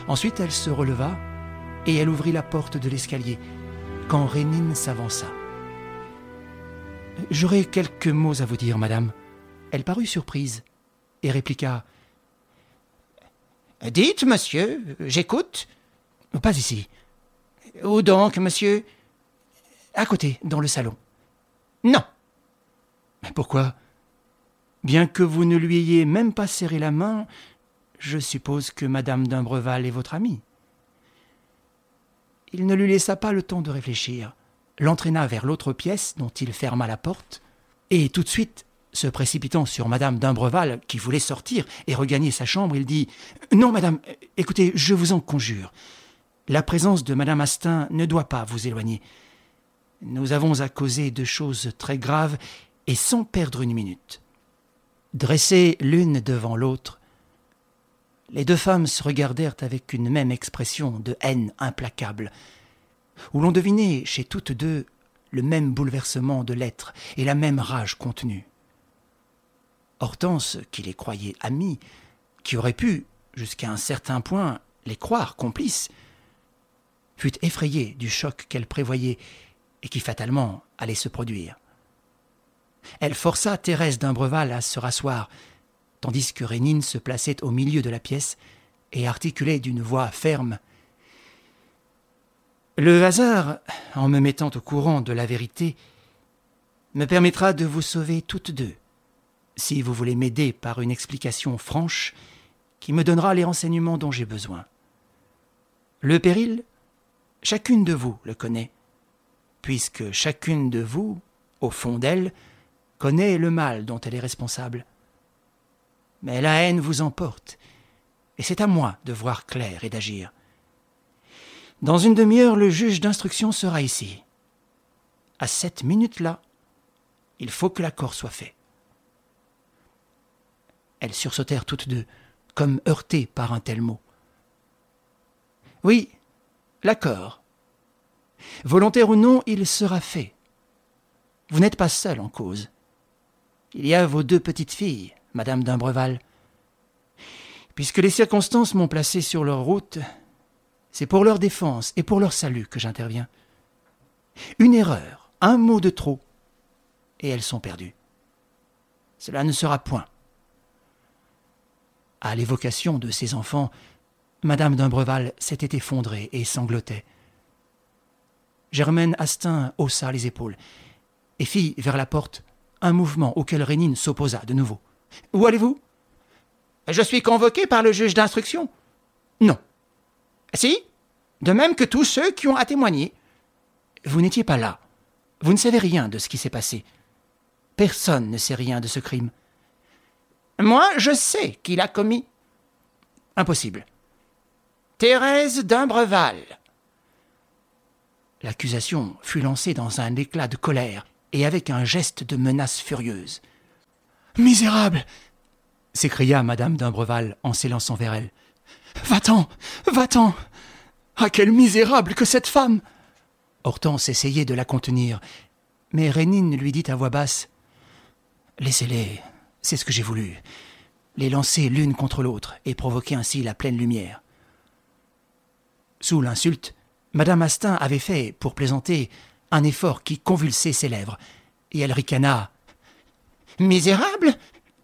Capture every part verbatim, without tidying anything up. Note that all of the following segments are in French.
Ensuite, elle se releva et elle ouvrit la porte de l'escalier quand Rénine s'avança. « J'aurais quelques mots à vous dire, madame. » Elle parut surprise et répliqua « Dites, monsieur, j'écoute. »« Pas ici. »« Où donc, monsieur ?»« À côté, dans le salon. »« Non. »« Mais pourquoi ? Bien que vous ne lui ayez même pas serré la main, je suppose que madame d'Imbreval est votre amie. » Il ne lui laissa pas le temps de réfléchir, l'entraîna vers l'autre pièce dont il ferma la porte, et tout de suite, se précipitant sur madame d'Imbreval qui voulait sortir et regagner sa chambre, il dit « Non, madame, écoutez, je vous en conjure. La présence de madame Astin ne doit pas vous éloigner. Nous avons à causer de choses très graves et sans perdre une minute. » Dressées l'une devant l'autre, les deux femmes se regardèrent avec une même expression de haine implacable, où l'on devinait chez toutes deux le même bouleversement de l'être et la même rage contenue. Hortense, qui les croyait amies, qui aurait pu, jusqu'à un certain point, les croire complices, fut effrayée du choc qu'elle prévoyait et qui fatalement allait se produire. Elle força Thérèse d'Imbreval à se rasseoir, tandis que Rénine se plaçait au milieu de la pièce et articulait d'une voix ferme « Le hasard, en me mettant au courant de la vérité, me permettra de vous sauver toutes deux, si vous voulez m'aider par une explication franche qui me donnera les renseignements dont j'ai besoin. Le péril, chacune de vous le connaît, puisque chacune de vous, au fond d'elle, connaît le mal dont elle est responsable. Mais la haine vous emporte, et c'est à moi de voir clair et d'agir. Dans une demi-heure, le juge d'instruction sera ici. À cette minute-là, il faut que l'accord soit fait. » Elles sursautèrent toutes deux, comme heurtées par un tel mot. « Oui, l'accord. Volontaire ou non, il sera fait. Vous n'êtes pas seule en cause. Il y a vos deux petites filles, madame d'Imbreval. Puisque les circonstances m'ont placé sur leur route, c'est pour leur défense et pour leur salut que j'interviens. Une erreur, un mot de trop, et elles sont perdues. Cela ne sera point. » À l'évocation de ses enfants, madame d'Imbreval s'était effondrée et sanglotait. Germaine Astin haussa les épaules et fit vers la porte un mouvement auquel Rénine s'opposa de nouveau. « Où allez-vous ? » ?»« Je suis convoqué par le juge d'instruction. »« Non. »« Si, de même que tous ceux qui ont à témoigner. »« Vous n'étiez pas là. Vous ne savez rien de ce qui s'est passé. Personne ne sait rien de ce crime. »« Moi, je sais qui l'a commis. »« Impossible. »« Thérèse d'Imbreval. » L'accusation fut lancée dans un éclat de colère et avec un geste de menace furieuse. « Misérable !» s'écria madame d'Imbreval en s'élançant vers elle. « Va-t'en, va-t'en ! Ah, quelle misérable que cette femme !» Hortense essayait de la contenir, mais Rénine lui dit à voix basse « Laissez-les, c'est ce que j'ai voulu, les lancer l'une contre l'autre et provoquer ainsi la pleine lumière. » Sous l'insulte, madame Astin avait fait, pour plaisanter, un effort qui convulsait ses lèvres, et elle ricana. « Misérable ? Pourquoi ?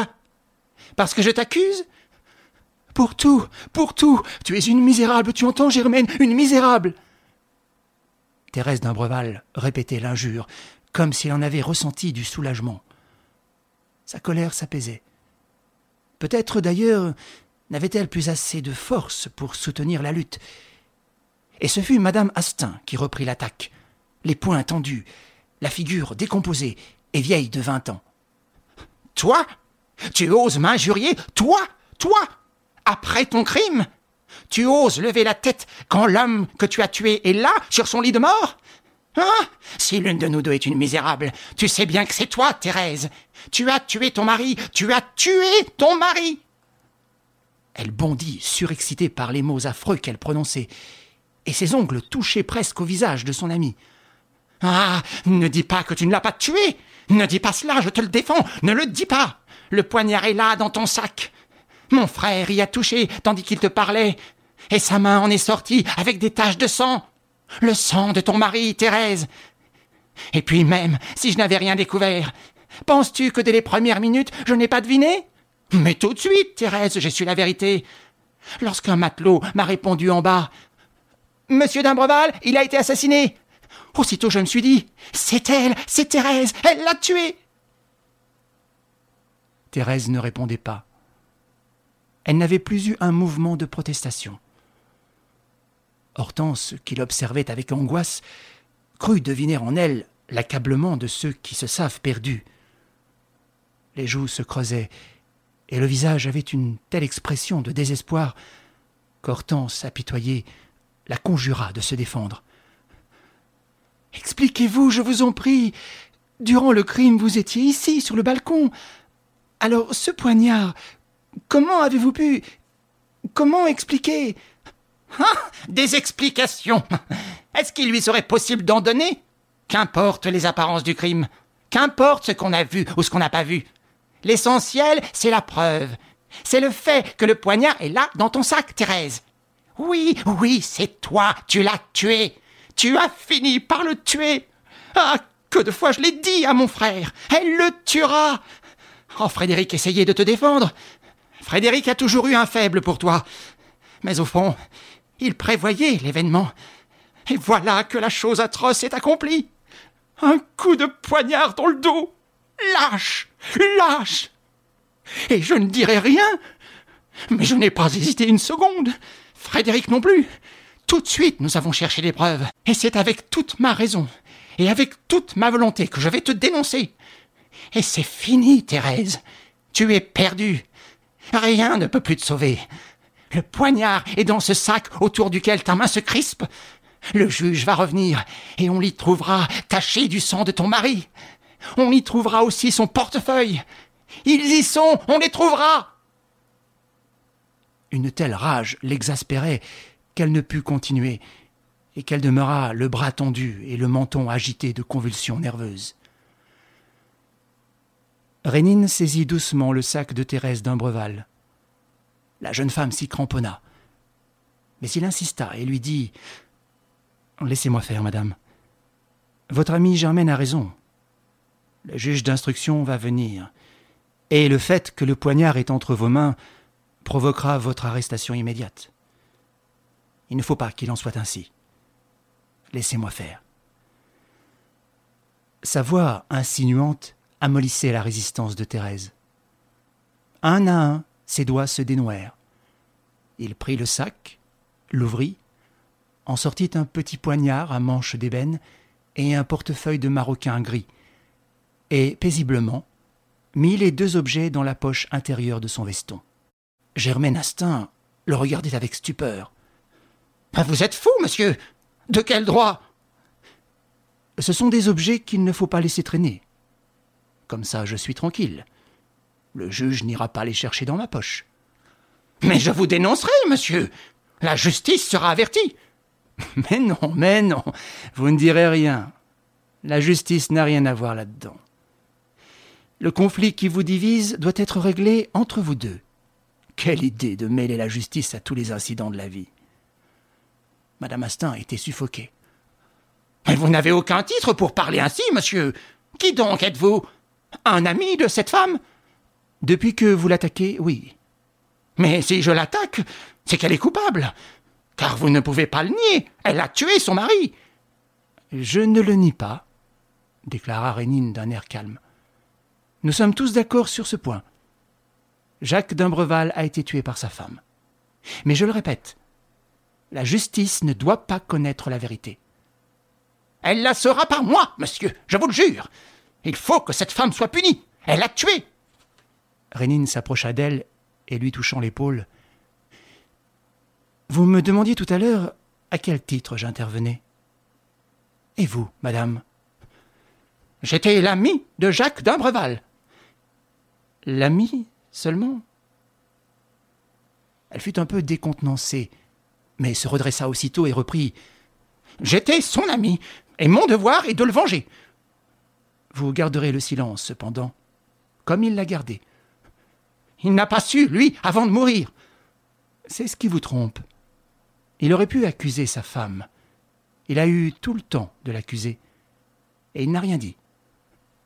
Parce que je t'accuse ? Pour tout, pour tout, tu es une misérable, tu entends, Germaine, une misérable !» Thérèse d'Imbreval répétait l'injure, comme s'il en avait ressenti du soulagement. Sa colère s'apaisait. Peut-être d'ailleurs n'avait-elle plus assez de force pour soutenir la lutte. Et ce fut madame Astin qui reprit l'attaque, les poings tendus, la figure décomposée et vieille de vingt ans. « Toi ? Tu oses m'injurier ? Toi ? Toi ? Après ton crime ? Tu oses lever la tête quand l'homme que tu as tué est là, sur son lit de mort ? Hein ? Si l'une de nous deux est une misérable, tu sais bien que c'est toi, Thérèse. Tu as tué ton mari, tu as tué ton mari !» Elle bondit, surexcitée par les mots affreux qu'elle prononçait, et ses ongles touchaient presque au visage de son amie. « Ah, ne dis pas que tu ne l'as pas tué ! Ne dis pas cela, je te le défends, ne le dis pas ! Le poignard est là, dans ton sac. Mon frère y a touché, tandis qu'il te parlait. et sa main en est sortie avec des taches de sang. Le sang de ton mari, Thérèse. Et puis même, si je n'avais rien découvert, penses-tu que dès les premières minutes, je n'ai pas deviné? Mais tout de suite, Thérèse, j'ai su la vérité. Lorsqu'un matelot m'a répondu en bas, « Monsieur d'Imbreval, il a été assassiné !» Aussitôt je me suis dit, « C'est elle, c'est Thérèse, elle l'a tué !» Thérèse ne répondait pas. Elle n'avait plus eu un mouvement de protestation. Hortense, qui l'observait avec angoisse, crut deviner en elle l'accablement de ceux qui se savent perdus. Les joues se creusaient, et le visage avait une telle expression de désespoir qu'Hortense, apitoyée, la conjura de se défendre. « Expliquez-vous, je vous en prie. Durant le crime, vous étiez ici, sur le balcon. Alors, ce poignard, comment avez-vous pu... Comment expliquer ?»« Ah, des explications. Est-ce qu'il lui serait possible d'en donner? Qu'importe les apparences du crime. Qu'importe ce qu'on a vu ou ce qu'on n'a pas vu. L'essentiel, c'est la preuve. C'est le fait que le poignard est là, dans ton sac, Thérèse. Oui, oui, c'est toi, tu l'as tué. Tu as fini par le tuer. Ah, que de fois je l'ai dit à mon frère. Elle le tuera. Oh, Frédéric essayait de te défendre. Frédéric a toujours eu un faible pour toi. Mais au fond, il prévoyait l'événement. Et voilà que la chose atroce est accomplie. Un coup de poignard dans le dos. Lâche, lâche. Et je ne dirai rien. Mais je n'ai pas hésité une seconde. Frédéric non plus. Tout de suite, nous avons cherché des preuves. Et c'est avec toute ma raison et avec toute ma volonté que je vais te dénoncer. Et c'est fini, Thérèse. Tu es perdue. Rien ne peut plus te sauver. Le poignard est dans ce sac autour duquel ta main se crispe. Le juge va revenir et on l'y trouvera taché du sang de ton mari. On y trouvera aussi son portefeuille. Ils y sont, on les trouvera. Une telle rage l'exaspérait qu'elle ne put continuer et qu'elle demeura le bras tendu et le menton agité de convulsions nerveuses. Rénine saisit doucement le sac de Thérèse d'Imbreval. La jeune femme s'y cramponna. Mais il insista et lui dit « Laissez-moi faire, madame. Votre amie Germaine a raison. Le juge d'instruction va venir. Et le fait que le poignard est entre vos mains provoquera votre arrestation immédiate. Il ne faut pas qu'il en soit ainsi. Laissez-moi faire. » Sa voix insinuante amollissait la résistance de Thérèse. Un à un, ses doigts se dénouèrent. Il prit le sac, l'ouvrit, en sortit un petit poignard à manche d'ébène et un portefeuille de maroquin gris, et, paisiblement, mit les deux objets dans la poche intérieure de son veston. Germaine Astin le regardait avec stupeur. « Vous êtes fou, monsieur! De quel droit ?»« Ce sont des objets qu'il ne faut pas laisser traîner. Comme ça, je suis tranquille. Le juge n'ira pas les chercher dans ma poche. »« Mais je vous dénoncerai, monsieur! La justice sera avertie !»« Mais non, mais non, vous ne direz rien. La justice n'a rien à voir là-dedans. Le conflit qui vous divise doit être réglé entre vous deux. Quelle idée de mêler la justice à tous les incidents de la vie. » Madame Astin était suffoquée. « Mais vous n'avez aucun titre pour parler ainsi, monsieur. Qui donc êtes-vous? Un ami de cette femme? » ?»« Depuis que vous l'attaquez, oui. »« Mais si je l'attaque, c'est qu'elle est coupable. Car vous ne pouvez pas le nier. Elle a tué son mari. »« Je ne le nie pas, » déclara Rénine d'un air calme. « Nous sommes tous d'accord sur ce point. Jacques d'Imbreval a été tué par sa femme. Mais je le répète, la justice ne doit pas connaître la vérité. »« Elle la saura par moi, monsieur, je vous le jure. Il faut que cette femme soit punie. Elle l'a tué. » Rénine s'approcha d'elle et lui touchant l'épaule. « Vous me demandiez tout à l'heure à quel titre j'intervenais. Et vous, madame ?»« J'étais l'ami de Jacques d'Imbreval. »« L'ami seulement ?» Elle fut un peu décontenancée, mais se redressa aussitôt et reprit. « J'étais son ami, et mon devoir est de le venger. » « Vous garderez le silence, cependant, comme il l'a gardé. »« Il n'a pas su, lui, avant de mourir. » « C'est ce qui vous trompe. Il aurait pu accuser sa femme. Il a eu tout le temps de l'accuser. Et il n'a rien dit. Pourquoi ?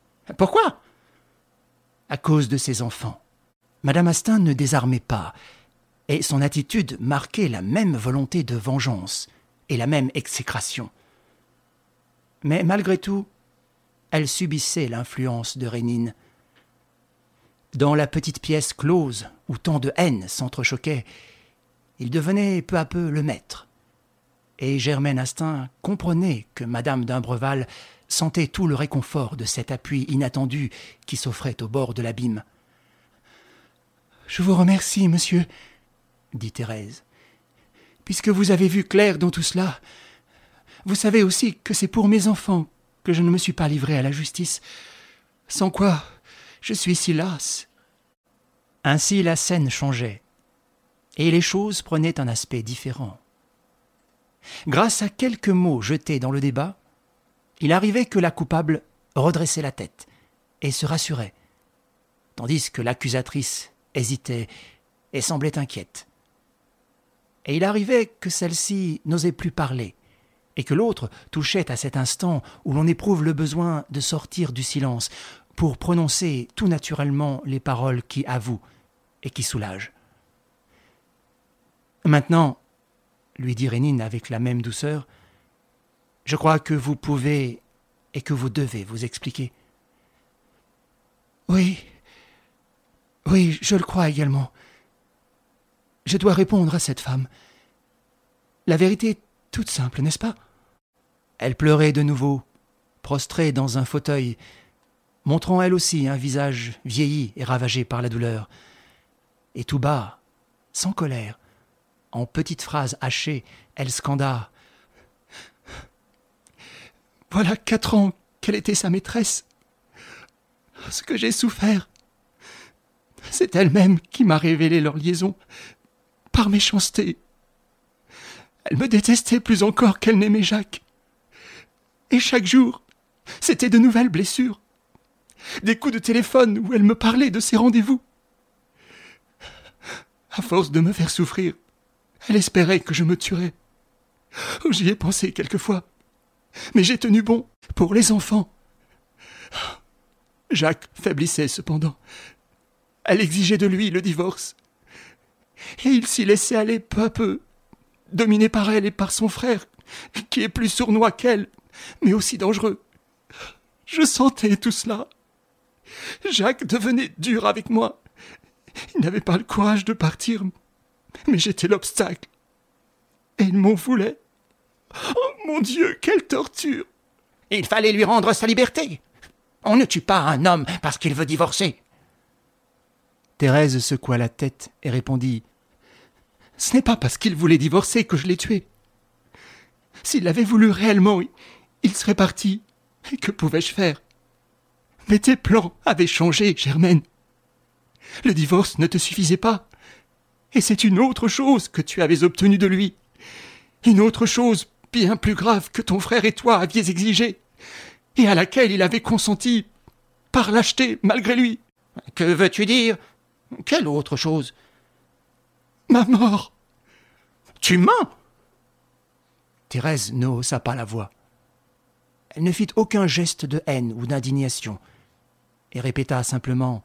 À cause de ses enfants. Madame Astin ne désarmait pas, et son attitude marquait la même volonté de vengeance et la même exécration. Mais malgré tout, elle subissait l'influence de Rénine. Dans la petite pièce close où tant de haine s'entrechoquait, il devenait peu à peu le maître. Et Germaine Astin comprenait que Madame d'Imbreval sentait tout le réconfort de cet appui inattendu qui s'offrait au bord de l'abîme. « Je vous remercie, monsieur, » dit Thérèse. « Puisque vous avez vu clair dans tout cela, vous savez aussi que c'est pour mes enfants que je ne me suis pas livré à la justice, sans quoi je suis si lasse. » Ainsi la scène changeait, et les choses prenaient un aspect différent. Grâce à quelques mots jetés dans le débat, il arrivait que la coupable redressait la tête et se rassurait, tandis que l'accusatrice hésitait et semblait inquiète. Et il arrivait que celle-ci n'osait plus parler, et que l'autre touchait à cet instant où l'on éprouve le besoin de sortir du silence pour prononcer tout naturellement les paroles qui avouent et qui soulagent. « Maintenant, lui dit Rénine avec la même douceur, « je crois que vous pouvez et que vous devez vous expliquer. »« Oui, oui, je le crois également. Je dois répondre à cette femme. La vérité est toute simple, n'est-ce pas ?» Elle pleurait de nouveau, prostrée dans un fauteuil, montrant elle aussi un visage vieilli et ravagé par la douleur. Et tout bas, sans colère, en petites phrases hachées, elle scanda « Voilà quatre ans qu'elle était sa maîtresse. Ce que j'ai souffert, c'est elle-même qui m'a révélé leur liaison, par méchanceté. Elle me détestait plus encore qu'elle n'aimait Jacques. Et chaque jour, c'était de nouvelles blessures, des coups de téléphone où elle me parlait de ses rendez-vous. À force de me faire souffrir, elle espérait que je me tuerais. J'y ai pensé quelquefois, mais j'ai tenu bon pour les enfants. Jacques faiblissait cependant. Elle exigeait de lui le divorce. Et il s'y laissait aller peu à peu, dominé par elle et par son frère, qui est plus sournois qu'elle, mais aussi dangereux. Je sentais tout cela. Jacques devenait dur avec moi. Il n'avait pas le courage de partir, mais j'étais l'obstacle. Et il m'en voulait. Oh mon Dieu, quelle torture! Il fallait lui rendre sa liberté. On ne tue pas un homme parce qu'il veut divorcer. Thérèse secoua la tête et répondit « Ce n'est pas parce qu'il voulait divorcer que je l'ai tué. S'il l'avait voulu réellement, il serait parti. Et que pouvais-je faire? Mais tes plans avaient changé, Germaine. Le divorce ne te suffisait pas. Et c'est une autre chose que tu avais obtenue de lui. Une autre chose bien plus grave que ton frère et toi aviez exigée, et à laquelle il avait consenti, par lâcheté, malgré lui. Que veux-tu dire? Quelle autre chose? Ma mort. Tu mens? Thérèse ne haussa pas la voix. Elle ne fit aucun geste de haine ou d'indignation, et répéta simplement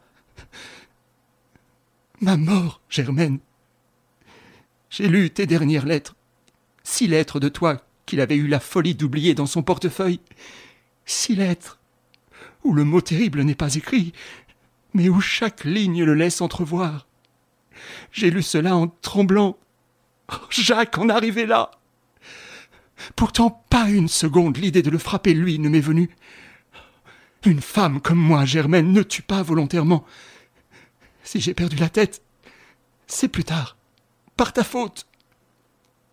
« Ma mort, Germaine. J'ai lu tes dernières lettres, six lettres de toi qu'il avait eu la folie d'oublier dans son portefeuille, six lettres où le mot terrible n'est pas écrit, mais où chaque ligne le laisse entrevoir. J'ai lu cela en tremblant. Oh, Jacques en arrivait là. Pourtant, pas une seconde l'idée de le frapper, lui, ne m'est venue. Une femme comme moi, Germaine, ne tue pas volontairement. Si j'ai perdu la tête, c'est plus tard, par ta faute.